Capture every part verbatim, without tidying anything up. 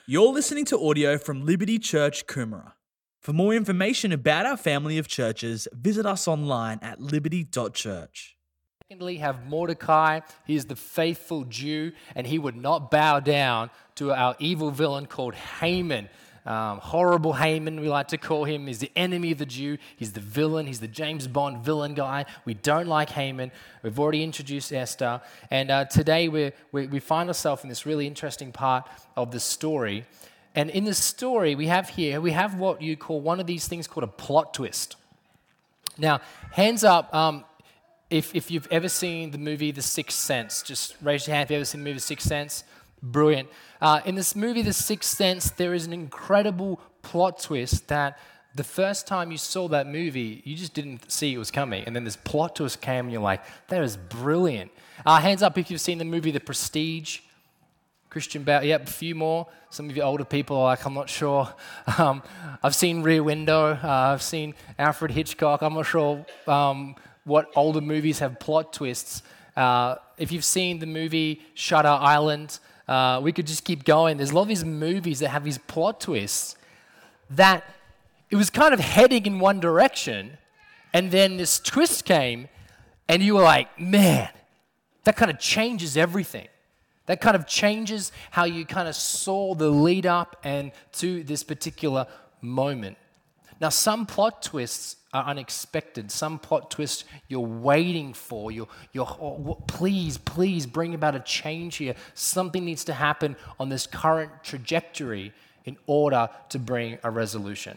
You're listening to audio from Liberty Church, Coomera. For more information about our family of churches, visit us online at liberty dot church. Secondly, have Mordecai. He is the faithful Jew, and he would not bow down to our evil villain called Haman. Um, horrible Haman, we like to call him. He's the enemy of the Jew. He's the villain. He's the James Bond villain guy. We don't like Haman. We've already introduced Esther. And uh, today we're, we we find ourselves in this really interesting part of the story. And in this story we have here, we have what you call one of these things called a plot twist. Now, hands up, um, if, if you've ever seen the movie The Sixth Sense. Just raise your hand if you've ever seen the movie The Sixth Sense. Brilliant. Uh, in this movie, The Sixth Sense, there is an incredible plot twist that the first time you saw that movie, you just didn't see it was coming. And then this plot twist came and you're like, that is brilliant. Uh, hands up if you've seen the movie The Prestige. Christian Bale, yep, a few more. Some of you older people are like, I'm not sure. Um, I've seen Rear Window. Uh, I've seen Alfred Hitchcock. I'm not sure um, what older movies have plot twists. Uh, if you've seen the movie Shutter Island, Uh, we could just keep going. There's a lot of these movies that have these plot twists that it was kind of heading in one direction, and then this twist came, and you were like, man, that kind of changes everything. That kind of changes how you kind of saw the lead up and to this particular moment. Now, some plot twists are unexpected. Some plot twists you're waiting for. You're, you're oh, please, please bring about a change here. Something needs to happen on this current trajectory in order to bring a resolution.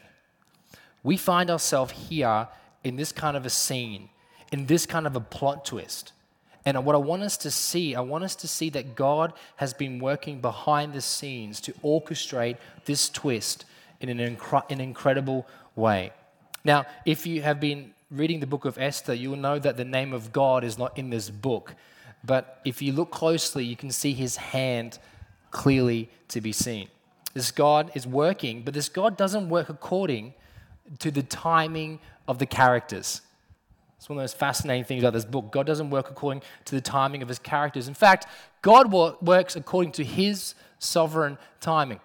We find ourselves here in this kind of a scene, in this kind of a plot twist. And what I want us to see, I want us to see that God has been working behind the scenes to orchestrate this twist in an, incre- an incredible way. Now, if you have been reading the book of Esther, you will know that the name of God is not in this book. But if you look closely, you can see his hand clearly to be seen. This God is working, but this God doesn't work according to the timing of the characters. It's one of the most fascinating things about this book. God doesn't work according to the timing of his characters. In fact, God works according to his sovereign timing.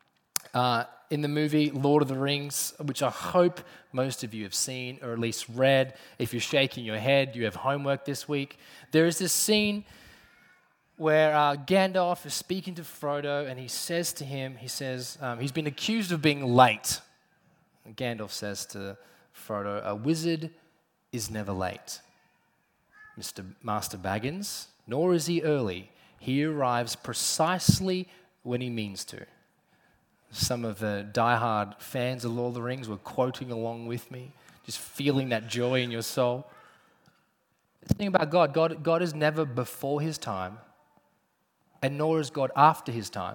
Uh, in the movie Lord of the Rings, which I hope most of you have seen or at least read. If you're shaking your head, you have homework this week. There is this scene where uh, Gandalf is speaking to Frodo and he says to him, he says, um, he's been accused of being late. And Gandalf says to Frodo, a wizard is never late, Mister Master Baggins, nor is he early. He arrives precisely when he means to. Some of the diehard fans of Lord of the Rings were quoting along with me, just feeling that joy in your soul. The thing about God, God, God is never before his time, and nor is God after his time.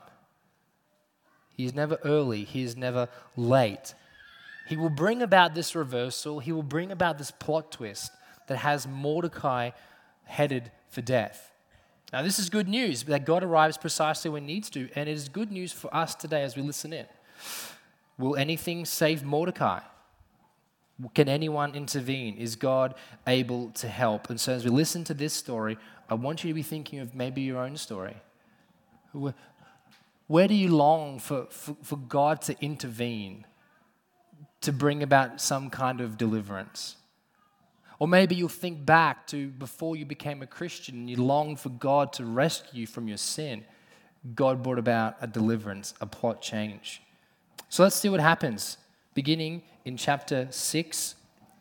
He is never early, he is never late. He will bring about this reversal, he will bring about this plot twist that has Mordecai headed for death. Now, this is good news, that God arrives precisely when he needs to, and it is good news for us today as we listen in. Will anything save Mordecai? Can anyone intervene? Is God able to help? And so as we listen to this story, I want you to be thinking of maybe your own story. Where do you long for, for, for God to intervene, to bring about some kind of deliverance? Or maybe you'll think back to before you became a Christian and you longed for God to rescue you from your sin. God brought about a deliverance, a plot change. So let's see what happens. Beginning in chapter six.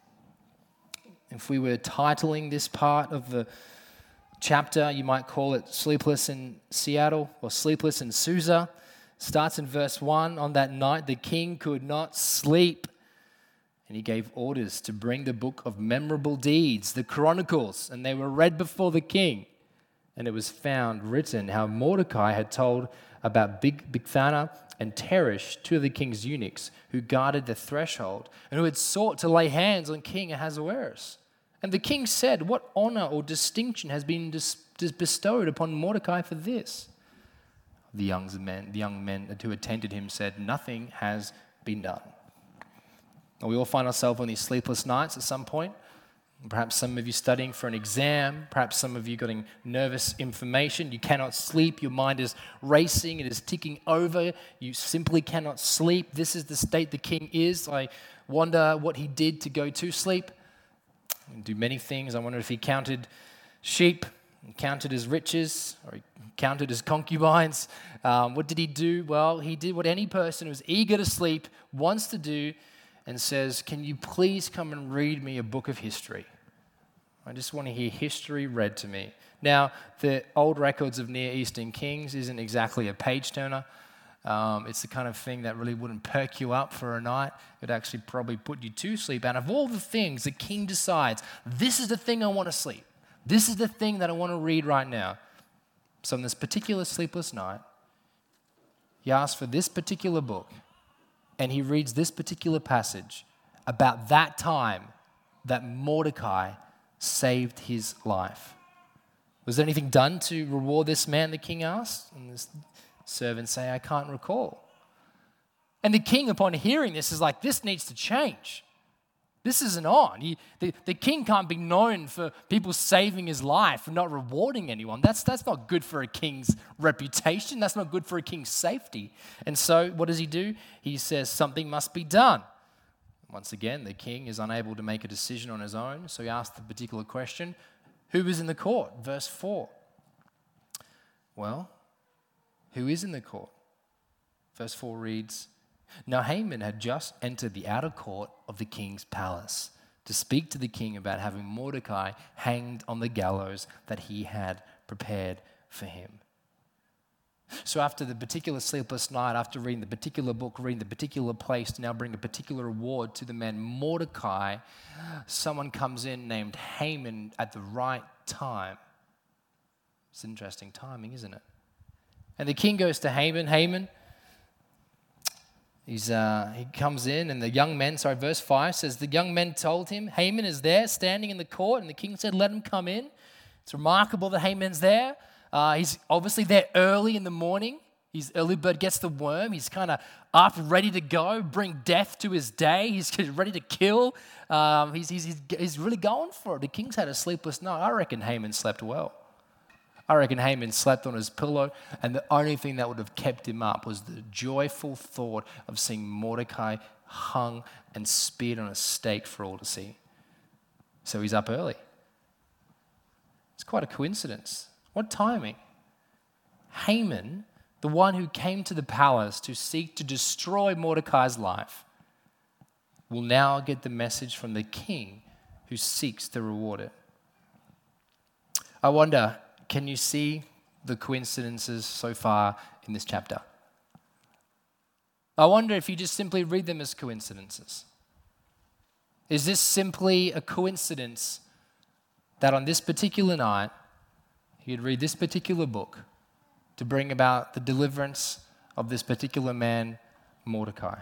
If we were titling this part of the chapter, you might call it Sleepless in Seattle or Sleepless in Susa. Starts in verse one. On that night, the king could not sleep. And he gave orders to bring the book of memorable deeds, the Chronicles, and they were read before the king. And it was found written how Mordecai had told about Big Bigthana and Teresh, two of the king's eunuchs, who guarded the threshold, and who had sought to lay hands on King Ahasuerus. And the king said, what honor or distinction has been dis- dis- bestowed upon Mordecai for this? The young men, the young men who attended him said, nothing has been done. We all find ourselves on these sleepless nights at some point. Perhaps some of you studying for an exam. Perhaps some of you getting nervous information. You cannot sleep. Your mind is racing. It is ticking over. You simply cannot sleep. This is the state the king is. I wonder what he did to go to sleep. He do many things. I wonder if he counted sheep, he counted his riches, or he counted his concubines. Um, what did he do? Well, he did what any person who's eager to sleep wants to do, and says, can you please come and read me a book of history? I just want to hear history read to me. Now, the old records of Near Eastern kings isn't exactly a page turner. Um, it's the kind of thing that really wouldn't perk you up for a night. It actually probably put you to sleep. And of all the things, the king decides, this is the thing I want to sleep. This is the thing that I want to read right now. So on this particular sleepless night, he asks for this particular book, and he reads this particular passage about that time that Mordecai saved his life. Was there anything done to reward this man, the king asked? And this servant say, I can't recall. And the king, upon hearing this, is like, this needs to change. This isn't on. He, the, the king can't be known for people saving his life and not rewarding anyone. That's, that's not good for a king's reputation. That's not good for a king's safety. And so what does he do? He says something must be done. Once again, the king is unable to make a decision on his own, so he asks the particular question, who is in the court? Verse four. Well, who is in the court? Verse four reads, now Haman had just entered the outer court of the king's palace to speak to the king about having Mordecai hanged on the gallows that he had prepared for him. So after the particular sleepless night, after reading the particular book, reading the particular place to now bring a particular award to the man Mordecai, someone comes in named Haman at the right time. It's interesting timing, isn't it? And the king goes to Haman. Haman, He's, uh, he comes in, and the young men, sorry, verse five says, the young men told him, Haman is there standing in the court, and the king said, let him come in. It's remarkable that Haman's there. Uh, he's obviously there early in the morning. His early bird gets the worm. He's kind of up, ready to go, bring death to his day. He's ready to kill. Um, he's, he's, he's really going for it. The king's had a sleepless night. I reckon Haman slept well. I reckon Haman slept on his pillow, and the only thing that would have kept him up was the joyful thought of seeing Mordecai hung and speared on a stake for all to see. So he's up early. It's quite a coincidence. What timing? Haman, the one who came to the palace to seek to destroy Mordecai's life, will now get the message from the king who seeks to reward it. I wonder, can you see the coincidences so far in this chapter? I wonder if you just simply read them as coincidences. Is this simply a coincidence that on this particular night, he'd read this particular book to bring about the deliverance of this particular man, Mordecai?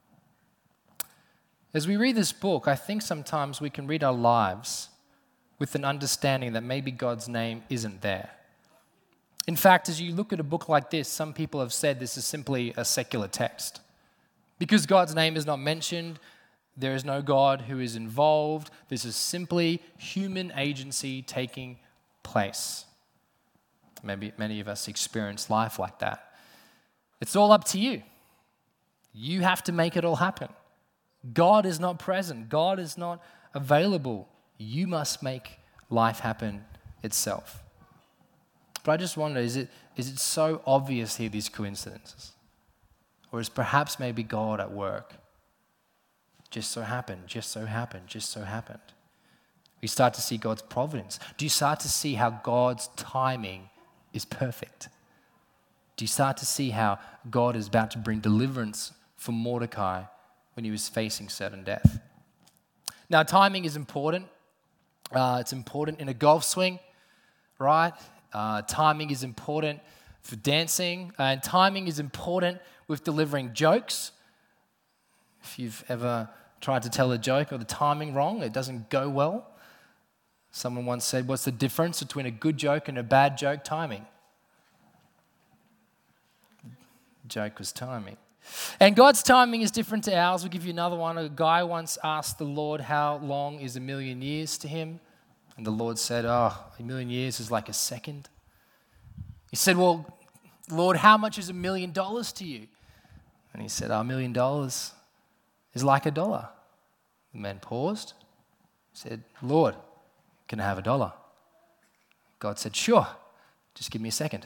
As we read this book, I think sometimes we can read our lives with an understanding that maybe God's name isn't there. In fact, as you look at a book like this, some people have said this is simply a secular text. Because God's name is not mentioned, there is no God who is involved. This is simply human agency taking place. Maybe many of us experience life like that. It's all up to you. You have to make it all happen. God is not present. God is not available. You must make life happen itself. But I just wonder, is it, is it so obvious here, these coincidences? Or is perhaps maybe God at work? Just so happened, just so happened, just so happened. We start to see God's providence. Do you start to see how God's timing is perfect? Do you start to see how God is about to bring deliverance for Mordecai when he was facing certain death? Now, timing is important. Uh, it's important in a golf swing, right? Uh, timing is important for dancing, uh, and timing is important with delivering jokes. If you've ever tried to tell a joke or the timing wrong, it doesn't go well. Someone once said, what's the difference between a good joke and a bad joke? Timing. Joke was timing. And God's timing is different to ours. We'll give you another one. A guy once asked the Lord, how long is a million years to him? And the Lord said, oh, a million years is like a second. He said, well, Lord, how much is a million dollars to you? And he said, oh, a million dollars is like a dollar. The man paused. He said, Lord, can I have a dollar? God said, sure, just give me a second.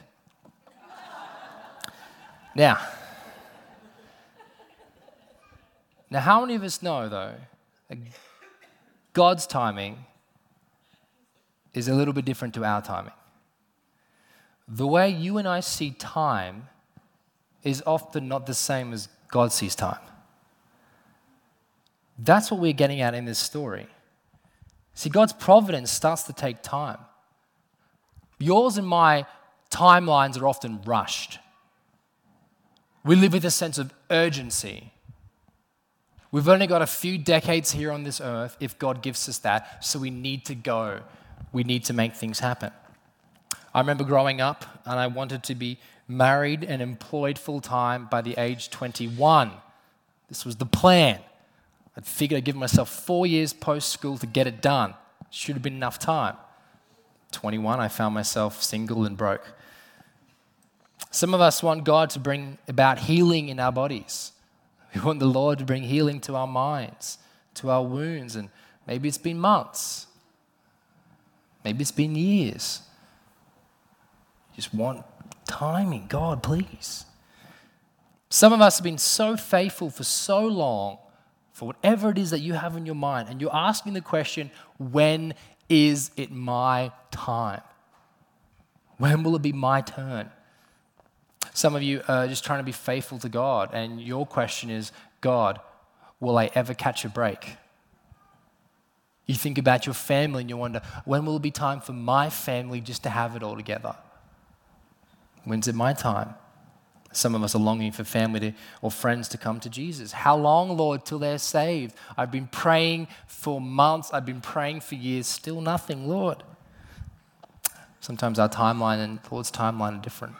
Now, now, how many of us know, though, that God's timing is a little bit different to our timing? The way you and I see time is often not the same as God sees time. That's what we're getting at in this story. See, God's providence starts to take time. Yours and my timelines are often rushed. We live with a sense of urgency. We've only got a few decades here on this earth if God gives us that, so we need to go. We need to make things happen. I remember growing up and I wanted to be married and employed full-time by the age twenty-one. This was the plan. I'd figured I'd give myself four years post-school to get it done. Should have been enough time. twenty-one, I found myself single and broke. Some of us want God to bring about healing in our bodies. We want the Lord to bring healing to our minds, to our wounds, and maybe it's been months. Maybe it's been years. You just want timing. God, please. Some of us have been so faithful for so long for whatever it is that you have in your mind, and you're asking the question, when is it my time? When will it be my turn? Some of you are just trying to be faithful to God, and your question is, God, will I ever catch a break? You think about your family and you wonder, when will it be time for my family just to have it all together? When's it my time? Some of us are longing for family to, or friends to come to Jesus. How long, Lord, till they're saved? I've been praying for months. I've been praying for years. Still nothing, Lord. Sometimes our timeline and Lord's timeline are different.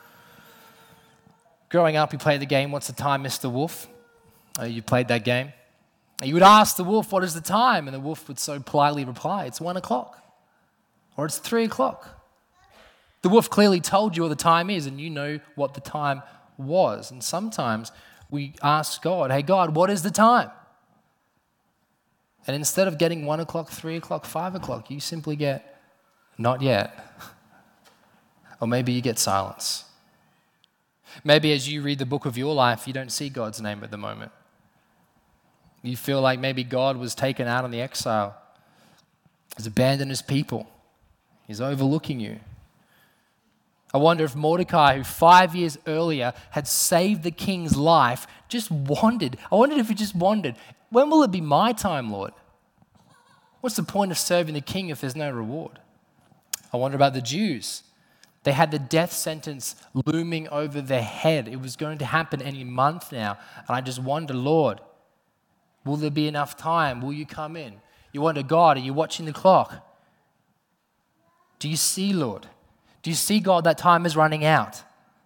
Growing up, we played the game, What's the Time, Mister Wolf? Uh, you played that game. You would ask the wolf, what is the time? And the wolf would so politely reply, it's one o'clock. Or it's three o'clock. The wolf clearly told you what the time is, and you know what the time was. And sometimes we ask God, hey, God, what is the time? And instead of getting one o'clock, three o'clock, five o'clock, you simply get, not yet. Or maybe you get silence. Maybe as you read the book of your life, you don't see God's name at the moment. You feel like maybe God was taken out on the exile. He's abandoned his people. He's overlooking you. I wonder if Mordecai, who five years earlier had saved the king's life, just wondered. I wondered if he just wondered, when will it be my time, Lord? What's the point of serving the king if there's no reward? I wonder about the Jews. They had the death sentence looming over their head. It was going to happen any month now. And I just wonder, Lord, will there be enough time? Will you come in? You wonder, God, are you watching the clock? Do you see, Lord? Do you see, God, that time is running out?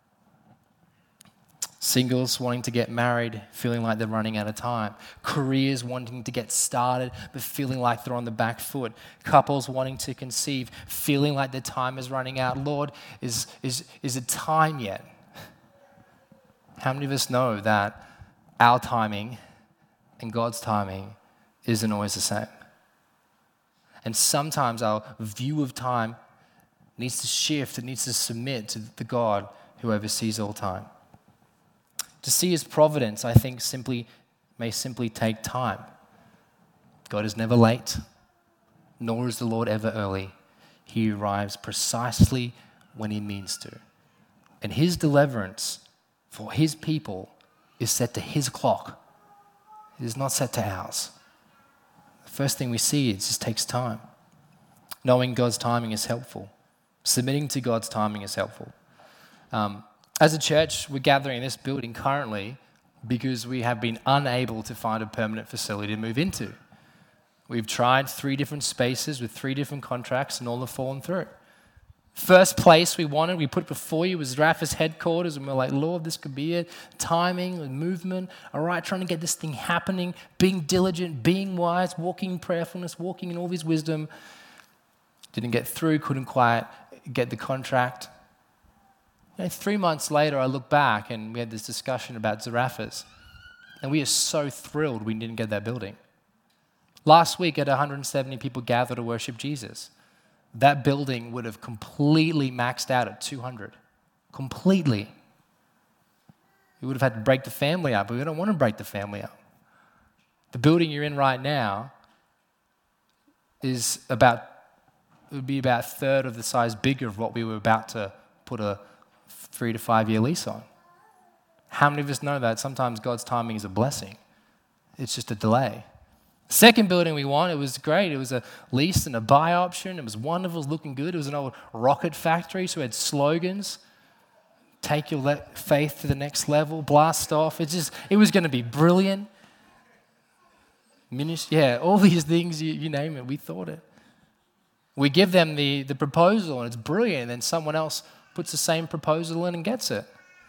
Singles wanting to get married, feeling like they're running out of time. Careers wanting to get started, but feeling like they're on the back foot. Couples wanting to conceive, feeling like their time is running out. Lord, is, is, is it time yet? How many of us know that our timing and God's timing isn't always the same? And sometimes our view of time needs to shift, it needs to submit to the God who oversees all time. To see his providence, I think, simply may simply take time. God is never late, nor is the Lord ever early. He arrives precisely when he means to. And his deliverance for his people is set to his clock. It is not set to ours. The first thing we see, it just takes time. Knowing God's timing is helpful. Submitting to God's timing is helpful. Um, as a church, we're gathering in this building currently because we have been unable to find a permanent facility to move into. We've tried three different spaces with three different contracts and all have fallen through. First place we wanted, we put before you was Zarephath's headquarters, and we we're like, Lord, this could be it. Timing, movement, all right, trying to get this thing happening, being diligent, being wise, walking in prayerfulness, walking in all His wisdom. Didn't get through, couldn't quite get the contract. You know, three months later, I look back and we had this discussion about Zarephath's, and we are so thrilled we didn't get that building. Last week, had one hundred seventy people gather to worship Jesus. That building would have completely maxed out at two hundred. Completely. We would have had to break the family up, but we don't want to break the family up. The building you're in right now is about, it would be about a third of the size bigger of what we were about to put a three to five year lease on. How many of us know that sometimes God's timing is a blessing? It's just a delay. Second building we want, it was great. It was a lease and a buy option. It was wonderful, it was looking good. It was an old rocket factory, so we had slogans. Take your le- faith to the next level, blast off. It just, it was going to be brilliant. Minis- yeah, all these things, you, you name it, we thought it. We give them the, the proposal and it's brilliant, and then someone else puts the same proposal in and gets it.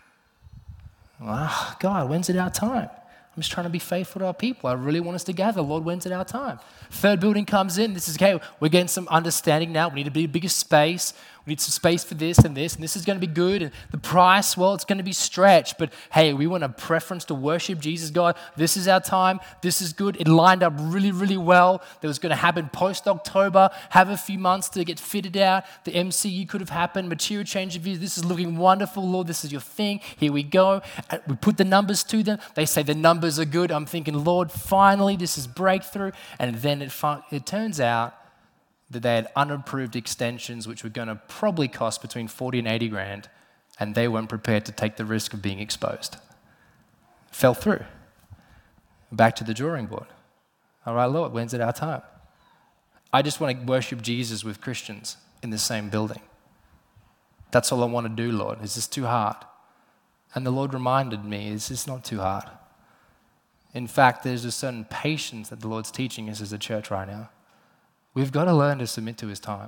Wow, God, when's it our time? I'm just trying to be faithful to our people. I really want us to gather. Lord, when's it our time? Third building comes in. This is, okay, we're getting some understanding now. We need a bit bigger space. We need some space for this and this, and this is going to be good. And the price, well, it's going to be stretched. But hey, we want a preference to worship Jesus, God. This is our time. This is good. It lined up really, really well. That was going to happen post-October. Have a few months to get fitted out. The M C U could have happened. Material change of views. This is looking wonderful, Lord. This is your thing. Here we go. And we put the numbers to them. They say the numbers are good. I'm thinking, Lord, finally, this is breakthrough. And then it, it turns out that they had unapproved extensions which were going to probably cost between forty and eighty grand, and they weren't prepared to take the risk of being exposed. Fell through. Back to the drawing board. All right, Lord, when's it our time? I just want to worship Jesus with Christians in the same building. That's all I want to do, Lord. Is this too hard? And the Lord reminded me, is this not too hard? In fact, there's a certain patience that the Lord's teaching us as a church right now. We've got to learn to submit to His time.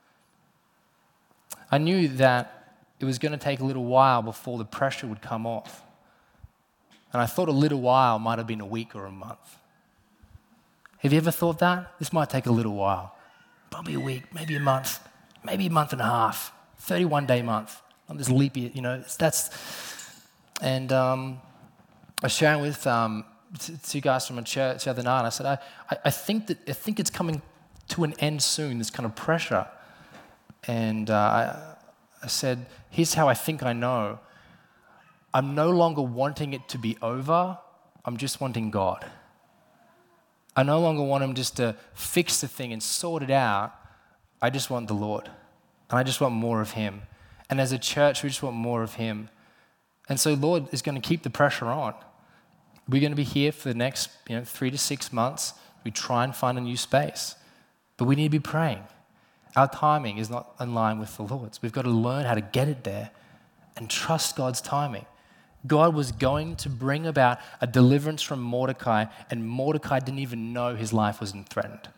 I knew that it was going to take a little while before the pressure would come off. And I thought a little while might have been a week or a month. Have you ever thought that? This might take a little while. Probably a week, maybe a month, maybe a month and a half, thirty-one day month on this leap year, you know, that's, and um, I was sharing with um, two guys from a church the other night, and I said, I, I think that, I think it's coming to an end soon, this kind of pressure. And uh, I, I said, here's how I think I know. I'm no longer wanting it to be over. I'm just wanting God. I no longer want Him just to fix the thing and sort it out. I just want the Lord. And I just want more of Him. And as a church, we just want more of Him. And so Lord is going to keep the pressure on. We're going to be here for the next you know, three to six months. We try and find a new space. But we need to be praying. Our timing is not in line with the Lord's. We've got to learn how to get it there and trust God's timing. God was going to bring about a deliverance from Mordecai, and Mordecai didn't even know his life wasn't threatened.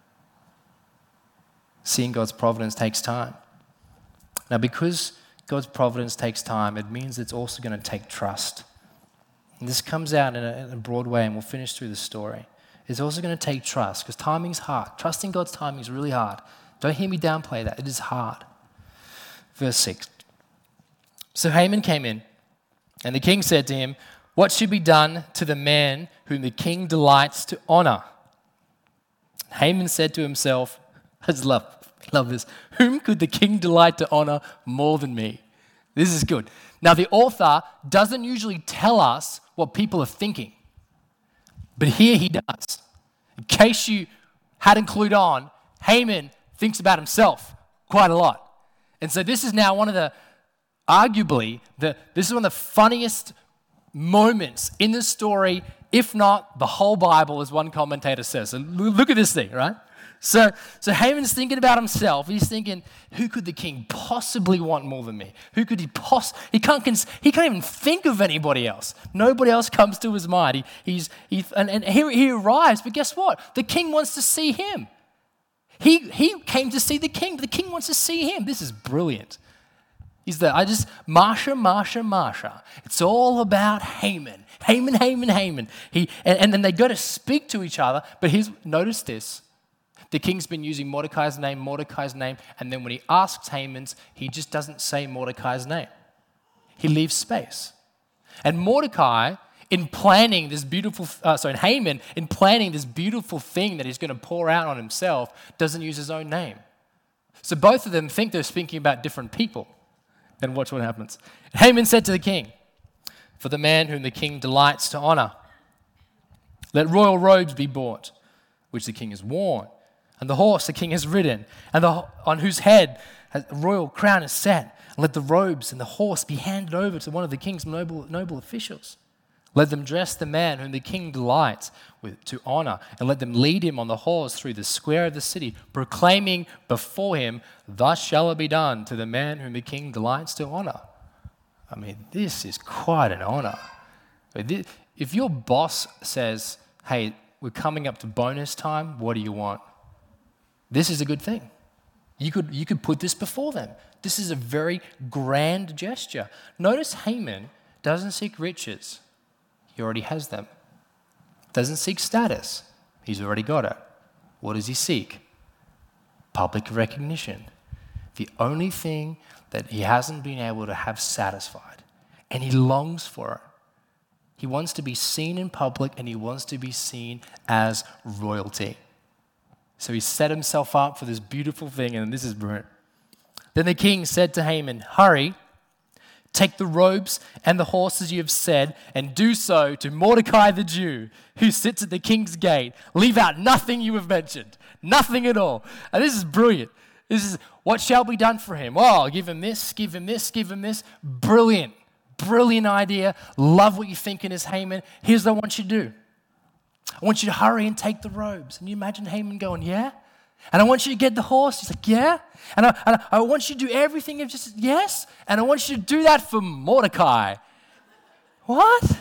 Seeing God's providence takes time. Now, because God's providence takes time, it means it's also going to take trust. And this comes out in a, in a broad way, and we'll finish through the story. It's also going to take trust, because timing's hard. Trusting God's timing is really hard. Don't hear me downplay that. It is hard. Verse six. So Haman came in, and the king said to him, what should be done to the man whom the king delights to honor? Haman said to himself, I just love, love this, whom could the king delight to honor more than me? This is good. Now, the author doesn't usually tell us what people are thinking, but here he does. In case you hadn't clued on, Haman thinks about himself quite a lot. And so this is now one of the, arguably, the, this is one of the funniest moments in the story, if not the whole Bible, as one commentator says. So look at this thing, right? So, so Haman's thinking about himself. He's thinking, who could the king possibly want more than me? Who could he poss? He can't. Cons- he can't even think of anybody else. Nobody else comes to his mind. He, he's he, and, and here he arrives. But guess what? The king wants to see him. He, he came to see the king, but the king wants to see him. This is brilliant. He's there. I just, Marsha, Marsha, Marsha. It's all about Haman. Haman, Haman, Haman. He, and, and then they go to speak to each other, but here's, notice this. The king's been using Mordecai's name, Mordecai's name, and then when he asks Haman's, he just doesn't say Mordecai's name. He leaves space. And Mordecai, in planning this beautiful, uh, sorry, Haman, in planning this beautiful thing that he's going to pour out on himself, doesn't use his own name. So both of them think they're speaking about different people. Then watch what happens. Haman said to the king, "For the man whom the king delights to honor, let royal robes be bought, which the king has worn, and the horse the king has ridden, and the, on whose head a royal crown is set. And let the robes and the horse be handed over to one of the king's noble, noble officials. Let them dress the man whom the king delights with, to honor, and let them lead him on the horse through the square of the city, proclaiming before him, 'Thus shall it be done to the man whom the king delights to honor.'" I mean, this is quite an honor. If your boss says, "Hey, we're coming up to bonus time, what do you want?" This is a good thing. You could, you could put this before them. This is a very grand gesture. Notice Haman doesn't seek riches. He already has them. Doesn't seek status. He's already got it. What does he seek? Public recognition. The only thing that he hasn't been able to have satisfied. And he longs for it. He wants to be seen in public, and he wants to be seen as royalty. So he set himself up for this beautiful thing, and this is brilliant. Then the king said to Haman, "Hurry, take the robes and the horses you have said, and do so to Mordecai the Jew, who sits at the king's gate. Leave out nothing you have mentioned, nothing at all." And this is brilliant. This is, what shall be done for him? Oh, give him this, give him this, give him this. Brilliant, brilliant idea. Love what you're thinking is Haman. Here's what I want you to do. I want you to hurry and take the robes. And you imagine Haman going, "Yeah?" And I want you to get the horse. He's like, "Yeah." And I, and I want you to do everything of just, "Yes." And I want you to do that for Mordecai. What?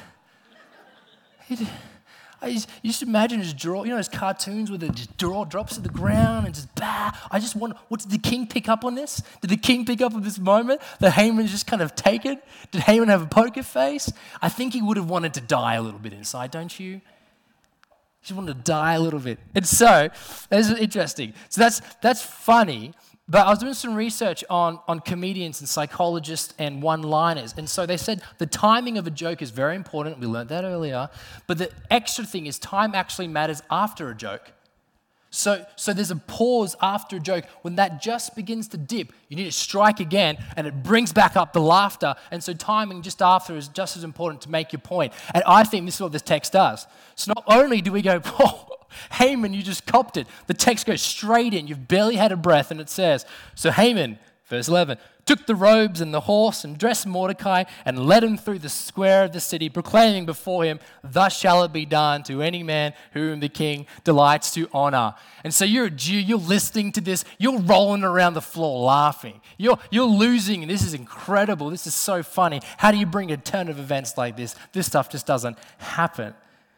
He, I just, you just imagine his draw, you know those cartoons where the just draw drops to the ground and just bah. I just wonder, what did the king pick up on this? Did the king pick up on this moment that Haman just kind of taken? Did Haman have a poker face? I think he would have wanted to die a little bit inside, don't you? He just wanted to die a little bit. And so, this is interesting. So that's that's funny, but I was doing some research on, on comedians and psychologists and one-liners. And so they said the timing of a joke is very important. We learned that earlier. But the extra thing is time actually matters after a joke. So, so there's a pause after a joke. When that just begins to dip, you need to strike again, and it brings back up the laughter. And so timing just after is just as important to make your point. And I think this is what this text does. So not only do we go, "Oh, Haman, you just copped it," the text goes straight in. You've barely had a breath, and it says, "So Haman," verse eleven, "took the robes and the horse and dressed Mordecai and led him through the square of the city, proclaiming before him, 'Thus shall it be done to any man whom the king delights to honor.'" And so you're a Jew, you're listening to this, you're rolling around the floor laughing. You're, you're losing, and this is incredible, this is so funny. How do you bring a turn of events like this? This stuff just doesn't happen.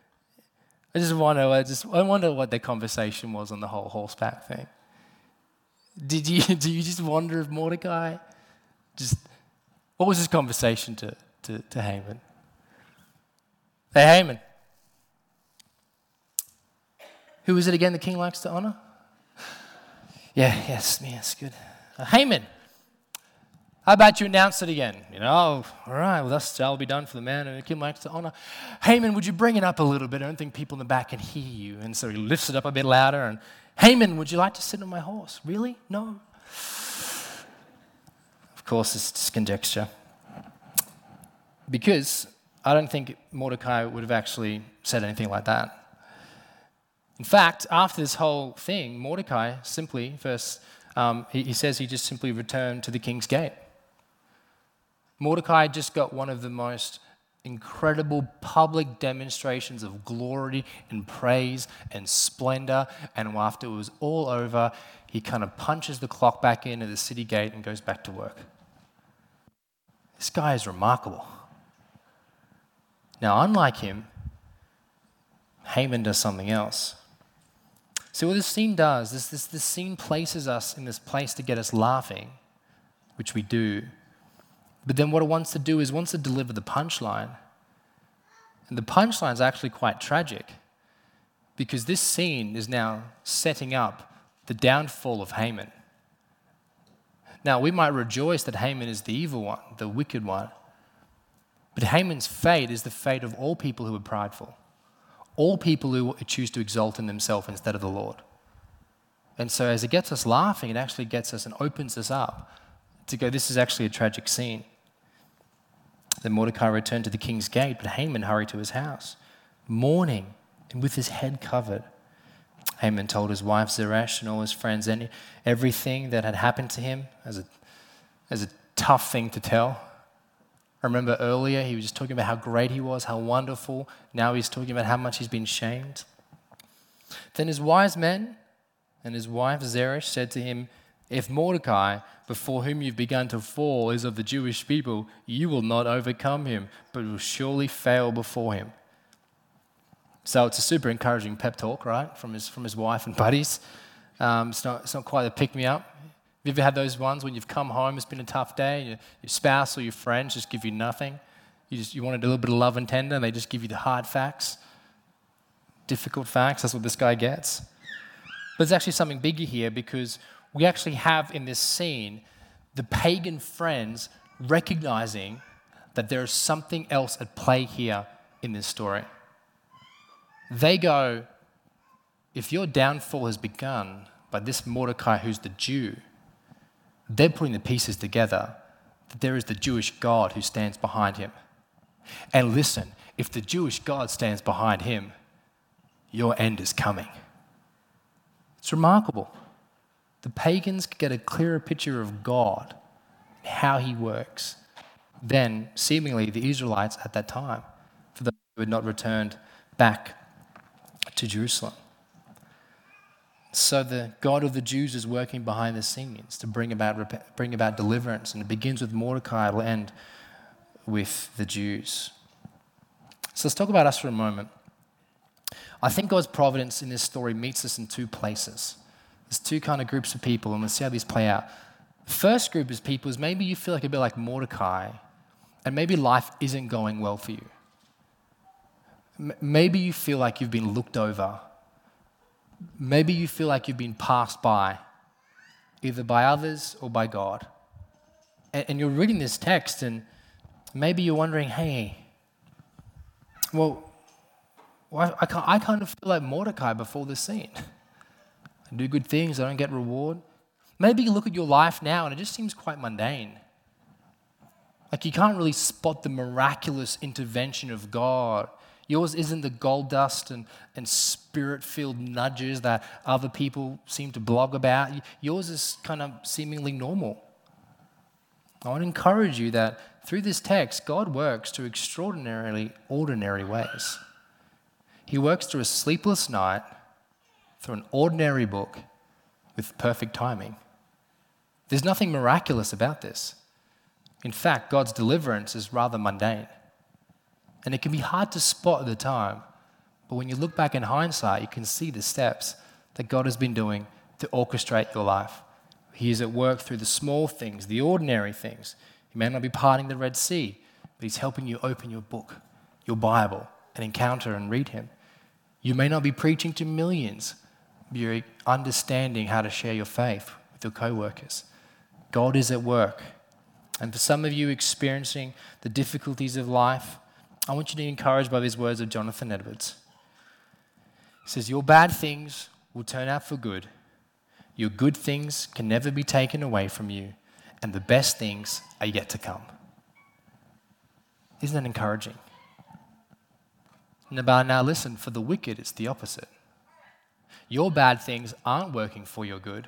I just wonder, I just I wonder what the conversation was on the whole horseback thing. Did you do you just wonder if Mordecai just what was his conversation to, to, to Haman? Hey Haman, who is it again the king likes to honor? Yeah, yes, yes, good. Uh, Haman, how about you announce it again? You know, all right, well, thus shall be done for the man who the king likes to honor. Haman, would you bring it up a little bit? I don't think people in the back can hear you. And so he lifts it up a bit louder. And Haman, would you like to sit on my horse? Really? No? Of course, it's just conjecture. Because I don't think Mordecai would have actually said anything like that. In fact, after this whole thing, Mordecai simply, verse, um, he, he says he just simply returned to the king's gate. Mordecai just got one of the most incredible public demonstrations of glory and praise and splendor. And after it was all over, he kind of punches the clock back in at the city gate and goes back to work. This guy is remarkable. Now, unlike him, Haman does something else. So what this scene does, this, this, this scene places us in this place to get us laughing, which we do. But then what it wants to do is it wants to deliver the punchline. And the punchline is actually quite tragic, because this scene is now setting up the downfall of Haman. Now, we might rejoice that Haman is the evil one, the wicked one, but Haman's fate is the fate of all people who are prideful, all people who choose to exalt in themselves instead of the Lord. And so as it gets us laughing, it actually gets us and opens us up to go, this is actually a tragic scene. Then Mordecai returned to the king's gate, but Haman hurried to his house, mourning and with his head covered. Haman told his wife Zeresh and all his friends any, everything that had happened to him as a, as a tough thing to tell. I remember earlier he was just talking about how great he was, how wonderful. Now he's talking about how much he's been shamed. Then his wise men and his wife Zeresh said to him, if Mordecai, before whom you've begun to fall, is of the Jewish people, you will not overcome him, but will surely fail before him. So it's a super encouraging pep talk, right, from his from his wife and buddies. Um, it's not it's not quite a pick-me-up. Have you ever had those ones when you've come home, it's been a tough day, and your, your spouse or your friends just give you nothing? You just you wanted a little bit of love and tender, and they just give you the hard facts, difficult facts. That's what this guy gets. But there's actually something bigger here, because we actually have in this scene the pagan friends recognizing that there is something else at play here in this story. They go, if your downfall has begun by this Mordecai who's the Jew, they're putting the pieces together that there is the Jewish God who stands behind him. And listen, if the Jewish God stands behind him, your end is coming. It's remarkable. The pagans get a clearer picture of God, how he works, than seemingly the Israelites at that time, for those who had not returned back to Jerusalem. So the God of the Jews is working behind the scenes to bring about, bring about deliverance, and it begins with Mordecai, it will end with the Jews. So let's talk about us for a moment. I think God's providence in this story meets us in two places. There's two kind of groups of people, and let's see how these play out. The first group is people is maybe you feel like a bit like Mordecai, and maybe life isn't going well for you. M- maybe you feel like you've been looked over. Maybe you feel like you've been passed by, either by others or by God. And, and you're reading this text, and maybe you're wondering, hey, well, well I, I kind of feel like Mordecai before this scene. I do good things, I don't get reward. Maybe you look at your life now and it just seems quite mundane. Like you can't really spot the miraculous intervention of God. Yours isn't the gold dust and, and spirit-filled nudges that other people seem to blog about. Yours is kind of seemingly normal. I want to encourage you that through this text, God works to extraordinarily ordinary ways. He works through a sleepless night, through an ordinary book, with perfect timing. There's nothing miraculous about this. In fact, God's deliverance is rather mundane. And it can be hard to spot at the time, but when you look back in hindsight, you can see the steps that God has been doing to orchestrate your life. He is at work through the small things, the ordinary things. He may not be parting the Red Sea, but he's helping you open your book, your Bible, and encounter and read him. You may not be preaching to millions, but you're understanding how to share your faith with your co-workers. God is at work. And for some of you experiencing the difficulties of life, I want you to be encouraged by these words of Jonathan Edwards. He says, your bad things will turn out for good. Your good things can never be taken away from you, and the best things are yet to come. Isn't that encouraging? Now, now listen, for the wicked, it's the opposite. Your bad things aren't working for your good.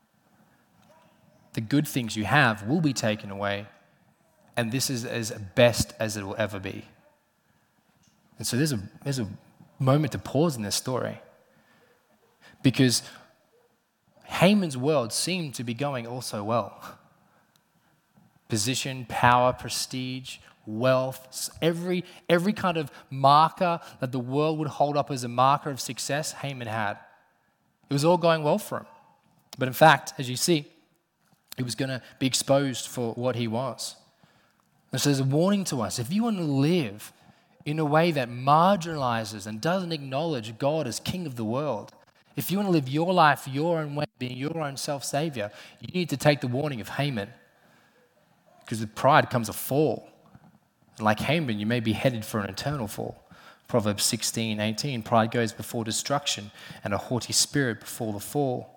The good things you have will be taken away, and this is as best as it will ever be. And so there's a, there's a moment to pause in this story, because Haman's world seemed to be going also well. Position, power, prestige, wealth, every, every kind of marker that the world would hold up as a marker of success, Haman had. It was all going well for him. But in fact, as you see, he was going to be exposed for what he was. And so there's a warning to us. If you want to live in a way that marginalizes and doesn't acknowledge God as King of the world, if you want to live your life your own way, being your own self-savior, you need to take the warning of Haman. Because with pride comes a fall. And like Haman, you may be headed for an eternal fall. Proverbs sixteen eighteen, pride goes before destruction and a haughty spirit before the fall.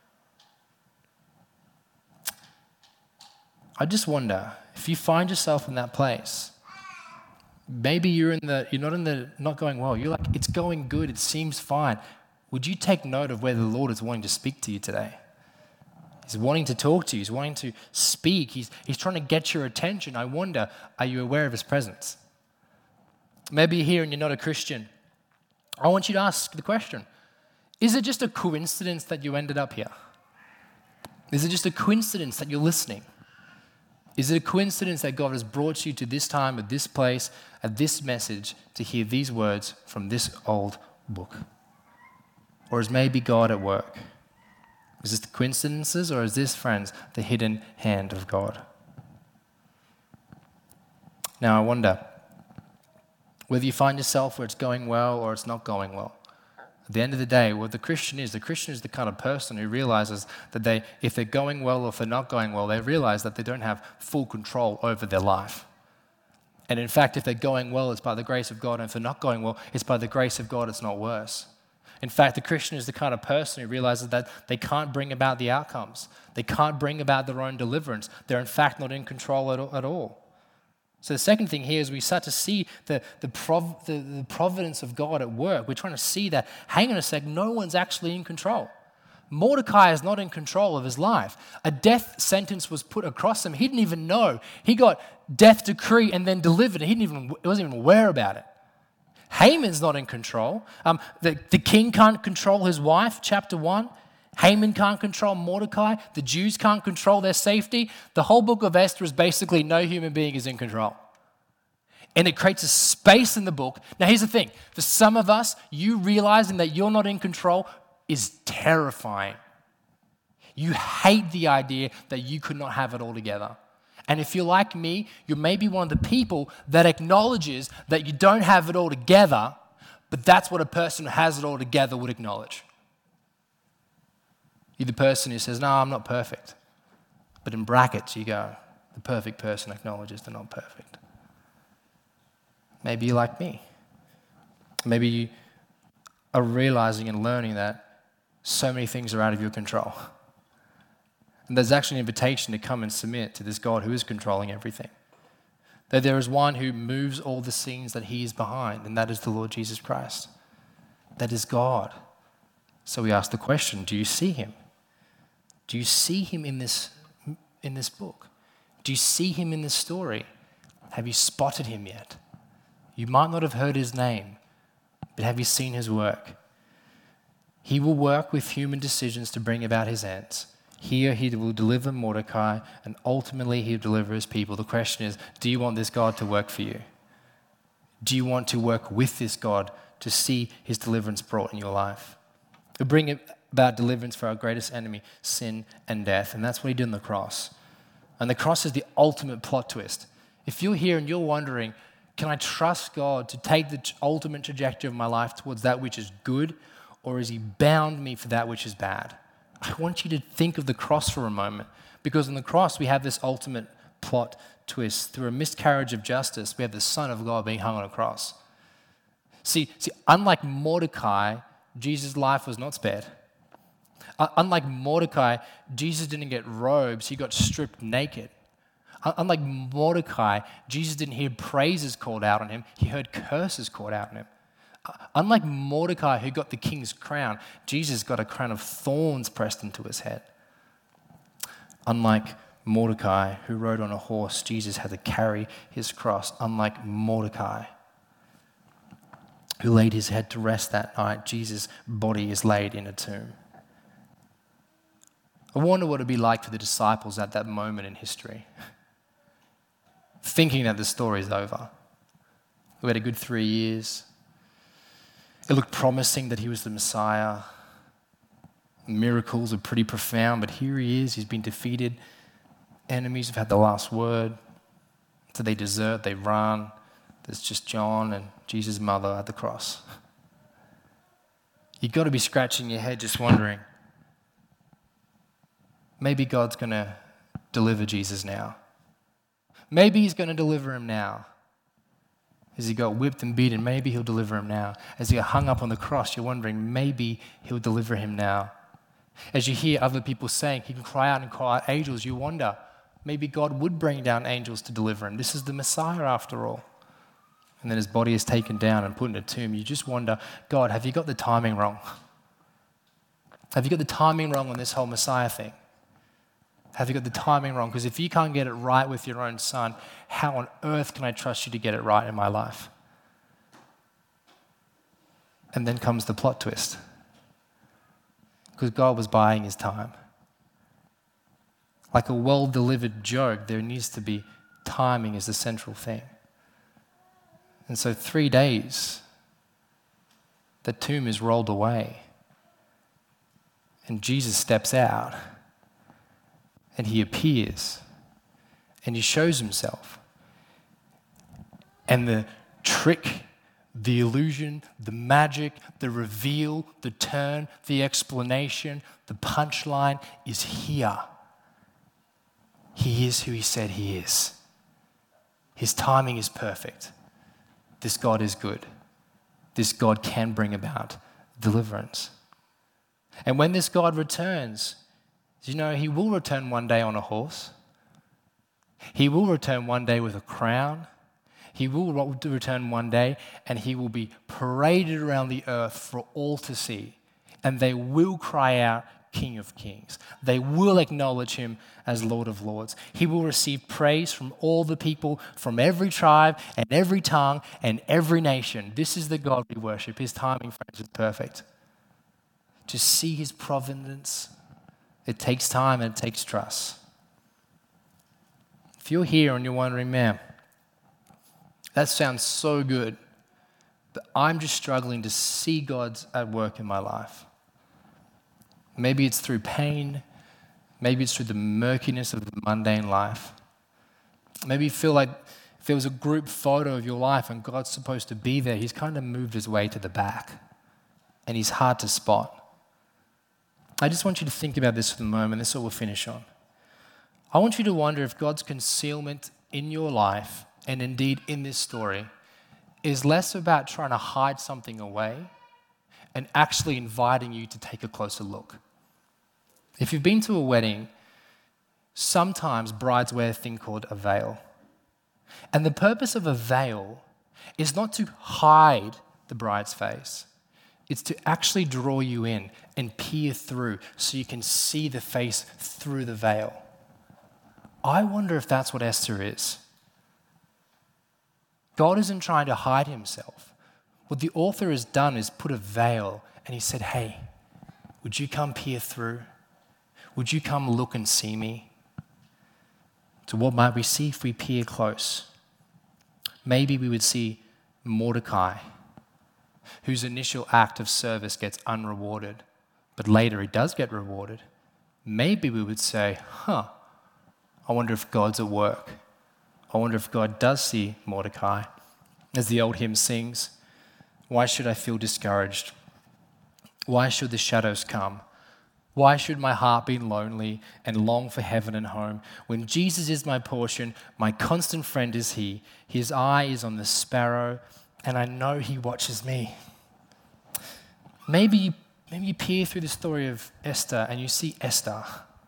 I just wonder, if you find yourself in that place, maybe you're in the, you're not in the, not going well. You're like, it's going good. It seems fine. Would you take note of where the Lord is wanting to speak to you today? He's wanting to talk to you. He's wanting to speak. He's, he's trying to get your attention. I wonder, are you aware of his presence? Maybe you're here and you're not a Christian. I want you to ask the question, is it just a coincidence that you ended up here? Is it just a coincidence that you're listening? Is it a coincidence that God has brought you to this time, at this place, at this message, to hear these words from this old book? Or is maybe God at work? Is this the coincidences, or is this, friends, the hidden hand of God? Now, I wonder whether you find yourself where it's going well or it's not going well. At the end of the day, what the Christian is, the Christian is the kind of person who realizes that they, if they're going well or if they're not going well, they realize that they don't have full control over their life. And in fact, if they're going well, it's by the grace of God, and if they're not going well, it's by the grace of God, it's not worse. In fact, the Christian is the kind of person who realizes that they can't bring about the outcomes. They can't bring about their own deliverance. They're in fact not in control at all. At all. So the second thing here is we start to see the, the, prov- the, the providence of God at work. We're trying to see that, hang on a sec, no one's actually in control. Mordecai is not in control of his life. A death sentence was put across him. He didn't even know. He got death decree and then delivered. He didn't even, he wasn't even aware about it. Haman's not in control. Um, the, the king can't control his wife, chapter one. Haman can't control Mordecai. The Jews can't control their safety. The whole book of Esther is basically no human being is in control. And it creates a space in the book. Now, here's the thing. For some of us, you realizing that you're not in control is terrifying. You hate the idea that you could not have it all together. And if you're like me, you're maybe one of the people that acknowledges that you don't have it all together, but that's what a person who has it all together would acknowledge. You're the person who says, no, I'm not perfect. But in brackets, you go, the perfect person acknowledges they're not perfect. Maybe you're like me. Maybe you are realizing and learning that so many things are out of your control. And there's actually an invitation to come and submit to this God who is controlling everything. That there is one who moves all the scenes that he is behind, and that is the Lord Jesus Christ. That is God. So we ask the question, do you see him? Do you see him in this, in this book? Do you see him in this story? Have you spotted him yet? You might not have heard his name, but have you seen his work? He will work with human decisions to bring about his ends. Here he will deliver Mordecai, and ultimately he will deliver his people. The question is, do you want this God to work for you? Do you want to work with this God to see his deliverance brought in your life? To bring about deliverance for our greatest enemy, sin and death. And that's what he did on the cross. And the cross is the ultimate plot twist. If you're here and you're wondering, can I trust God to take the ultimate trajectory of my life towards that which is good, or is he bound me for that which is bad? I want you to think of the cross for a moment, because on the cross we have this ultimate plot twist. Through a miscarriage of justice, we have the Son of God being hung on a cross. See, see, unlike Mordecai, Jesus' life was not spared. Uh, unlike Mordecai, Jesus didn't get robes, he got stripped naked. Uh, unlike Mordecai, Jesus didn't hear praises called out on him, he heard curses called out on him. Uh, unlike Mordecai, who got the king's crown, Jesus got a crown of thorns pressed into his head. Unlike Mordecai, who rode on a horse, Jesus had to carry his cross. Unlike Mordecai, who laid his head to rest that night, Jesus' body is laid in a tomb. I wonder what it would be like for the disciples at that moment in history, thinking that the story is over. We had a good three years. It looked promising that he was the Messiah. miracles are pretty profound, but here he is. He's been defeated. Enemies have had the last word. So they desert, they run. There's just John and Jesus' mother at the cross. You've got to be scratching your head just wondering, maybe God's going to deliver Jesus now. Maybe he's going to deliver him now. As he got whipped and beaten, maybe he'll deliver him now. As he got hung up on the cross, you're wondering, maybe he'll deliver him now. As you hear other people saying he can cry out and call out angels, you wonder, maybe God would bring down angels to deliver him. This is the Messiah after all. And then his body is taken down and put in a tomb. You just wonder, God, have you got the timing wrong? Have you got the timing wrong on this whole Messiah thing? Have you got the timing wrong? Because if you can't get it right with your own son, how on earth can I trust you to get it right in my life? And then comes the plot twist. Because God was buying his time. Like a well-delivered joke, there needs to be timing as the central thing. And so three days, the tomb is rolled away. And Jesus steps out. And he appears. And he shows himself. And the trick, the illusion, the magic, the reveal, the turn, the explanation, the punchline is here. He is who he said he is. His timing is perfect. This God is good. This God can bring about deliverance. And when this God returns, you know, he will return one day on a horse. He will return one day with a crown. He will return one day and he will be paraded around the earth for all to see. And they will cry out, King of Kings. They will acknowledge him as Lord of Lords. He will receive praise from all the people, from every tribe and every tongue and every nation. This is the God we worship. His timing, friends, is perfect. Just see his providence. It takes time and it takes trust. If you're here and you're wondering, man, that sounds so good, but I'm just struggling to see God's at work in my life. Maybe it's through pain. Maybe it's through the murkiness of the mundane life. Maybe you feel like if there was a group photo of your life and God's supposed to be there, he's kind of moved his way to the back and he's hard to spot. I just want you to think about this for the moment. This is what we'll finish on. I want you to wonder if God's concealment in your life, and indeed in this story, is less about trying to hide something away and actually inviting you to take a closer look. If you've been to a wedding, sometimes brides wear a thing called a veil. And the purpose of a veil is not to hide the bride's face. It's to actually draw you in and peer through so you can see the face through the veil. I wonder if that's what Esther is. God isn't trying to hide himself. What the author has done is put a veil and he said, hey, would you come peer through? Would you come look and see me? So what might we see if we peer close? Maybe we would see Mordecai, whose initial act of service gets unrewarded, but later he does get rewarded. Maybe we would say, huh, I wonder if God's at work. I wonder if God does see Mordecai. As the old hymn sings, why should I feel discouraged? Why should the shadows come? Why should my heart be lonely and long for heaven and home? When Jesus is my portion, my constant friend is he. His eye is on the sparrow, and I know he watches me. Maybe you, maybe you peer through the story of Esther and you see Esther.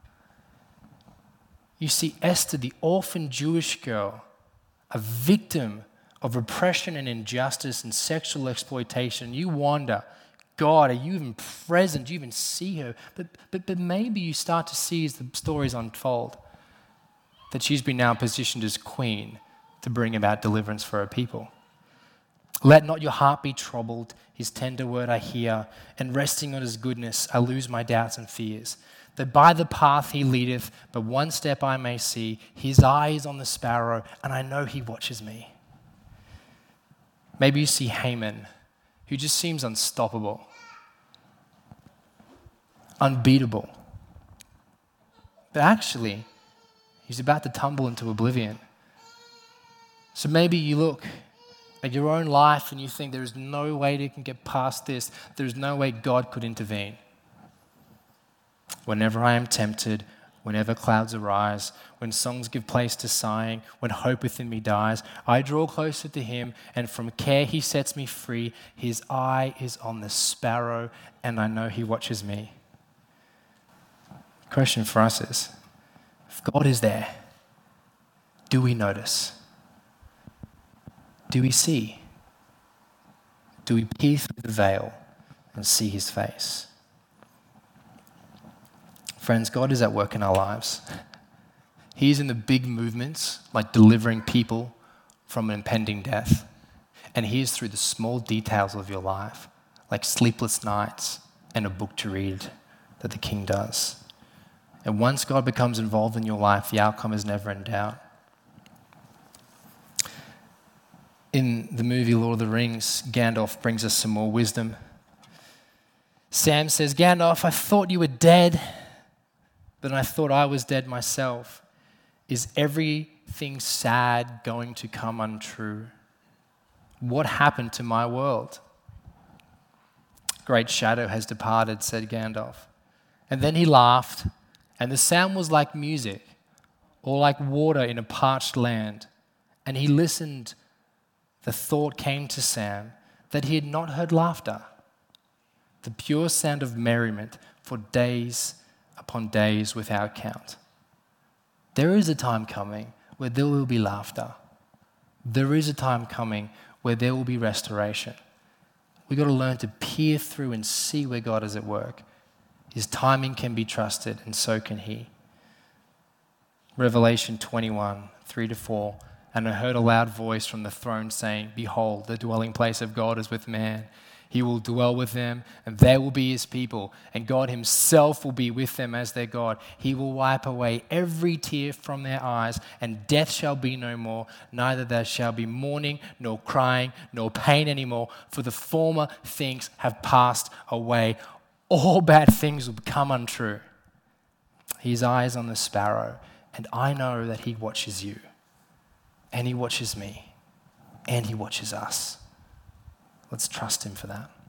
You see Esther, the orphan Jewish girl, a victim of oppression and injustice and sexual exploitation. You wonder, God, are you even present? Do you even see her? But, but, but maybe you start to see as the stories unfold that she's been now positioned as queen to bring about deliverance for her people. Let not your heart be troubled, his tender word I hear, and resting on his goodness I lose my doubts and fears. That by the path he leadeth, but one step I may see, his eye is on the sparrow, and I know he watches me. Maybe you see Haman, who just seems unstoppable. unbeatable. But actually, he's about to tumble into oblivion. So maybe you look at your own life and you think there is no way you can get past this. There's no way God could intervene. Whenever I am tempted, whenever clouds arise, when songs give place to sighing, when hope within me dies, I draw closer to him, and from care he sets me free. His eye is on the sparrow, and I know he watches me. The question for us is, if God is there, do we notice? Do we see? Do we peer through the veil and see his face? Friends, God is at work in our lives. He's in the big movements, like delivering people from an impending death. And he is through the small details of your life, like sleepless nights and a book to read that the King does. And once God becomes involved in your life, the outcome is never in doubt. In the movie Lord of the Rings, Gandalf brings us some more wisdom. Sam says, Gandalf, I thought you were dead, but I thought I was dead myself. Is everything sad going to come untrue? What happened to my world? Great shadow has departed, said Gandalf. And then he laughed, and the sound was like music, or like water in a parched land. And he listened. The thought came to Sam that he had not heard laughter, the pure sound of merriment for days upon days without count. There is a time coming where there will be laughter. There is a time coming where there will be restoration. We've got to learn to peer through and see where God is at work. His timing can be trusted, and so can he. Revelation twenty-one, three to four. And I heard a loud voice from the throne saying, Behold, the dwelling place of God is with man. He will dwell with them, and they will be his people. And God himself will be with them as their God. He will wipe away every tear from their eyes, and death shall be no more. Neither there shall be mourning, nor crying, nor pain anymore, for the former things have passed away. All bad things will become untrue. His eye is on the sparrow, and I know that he watches you. And he watches me, and he watches us. Let's trust him for that.